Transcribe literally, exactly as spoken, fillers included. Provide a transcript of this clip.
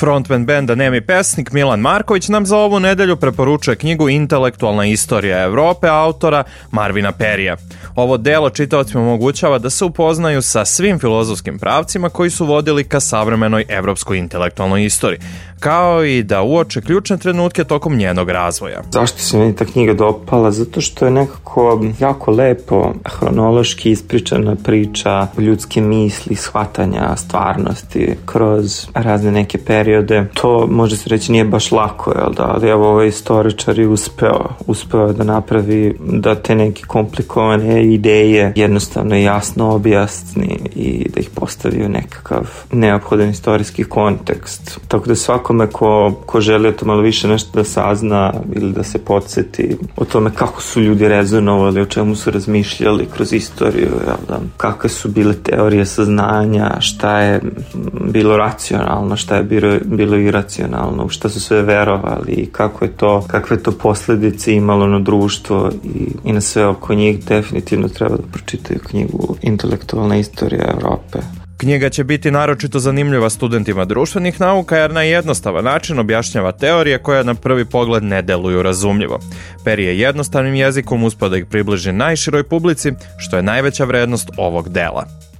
Frontman benda Nemi pesnik Milan Marković nam za ovu nedelju preporučuje knjigu Intelektualna istorija Evrope autora Marvina Perija. Ovo delo čitaocima omogućava da se upoznaju sa svim filozofskim pravcima koji su vodili ka savremenoj evropskoj intelektualnoj istoriji, kao i da uoče ključne trenutke tokom njenog razvoja. Zašto se meni ta knjiga dopala? Zato što je nekako jako lepo hronološki ispričana priča ljudske misli, shvatanja stvarnosti kroz razne neke periode. To može se reći nije baš lako, jel da? Ali evo ovaj istoričar je uspeo, uspeo da napravi da te neke komplikovane ideje jednostavno i jasno objasni i da ih postavi u nekakav neophodan istorijski kontekst. Tako da svakome ko, ko želi o to malo više nešto da sazna ili da se podsjeti o tome kako su ljudi rezonovali, o čemu su razmišljali kroz istoriju, jel da? Kakve su bile teorije saznanja, šta je bilo racionalno, šta je bilo, bilo iracionalno, šta su sve verovali i kako je to, kakve to posljedice imalo na društvo i, i na sve oko njih. Definitivno treba da pročitaju knjigu Intelektualna istorija Evrope. Knjiga će biti naročito zanimljiva studentima društvenih nauka jer na jednostavan način objašnjava teorije koje na prvi pogled ne deluju razumljivo. Peri je jednostavnim jezikom uspeo da ih približi najširoj publici, što je najveća vrednost ovog dela.